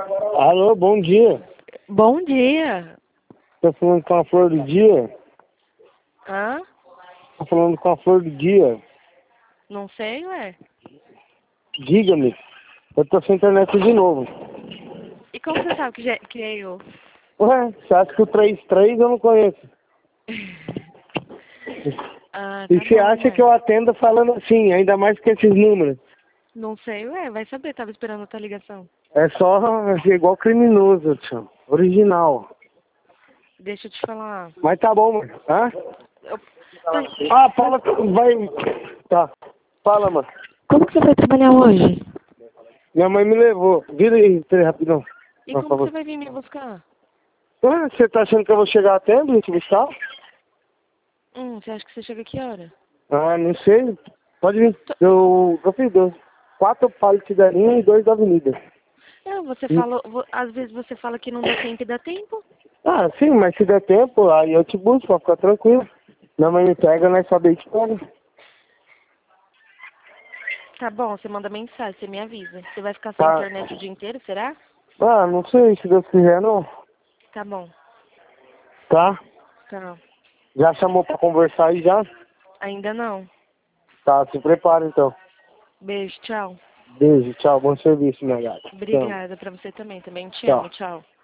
Alô, bom dia. Bom dia. Tô falando com a Flor do Dia? Hã? Tô falando com a Flor do Dia? Não sei, ué. Diga-me. Eu tô sem internet de novo. E como você sabe que é eu? Ué, você acha que o 33 eu não conheço? Ah, E tá você bom, acha que ué. eu atendo falando assim, ainda mais com esses números? Não sei, ué. Vai saber, tava esperando a tua ligação. É só ser igual criminoso, tio. Original. Deixa eu te falar. Mas tá bom, mano. Hã? Eu- tá- Ah, fala, vai. Tá. Fala, mano. Como que você vai trabalhar hoje? Minha mãe me levou. Vira aí, peraí, rapidão. E Por como que favor. você vai vir me buscar? Ué, você tá achando que eu vou chegar a tempo de te buscar? Você acha que você chega que hora? Ah, não sei. Pode vir. Eu fiz 4 palitos da linha e 2 da avenida. Não, você Hum. falou... Às vezes você fala que não dá tempo e dá tempo. Ah, sim, mas se der tempo, aí eu te busco, pra ficar tranquilo. Minha mãe me pega, nós saber te pega. Tá bom, você manda mensagem, você me avisa. Você vai ficar sem Tá. internet o dia inteiro, será? Ah, não sei, se Deus quiser, não. Tá bom. Tá? Tá. Já chamou pra conversar aí já? Ainda não. Tá, se prepara então. Beijo, tchau. Beijo, tchau, bom serviço, minha gata. Te amo. Obrigada pra você também. Também te Tchau. amo, tchau.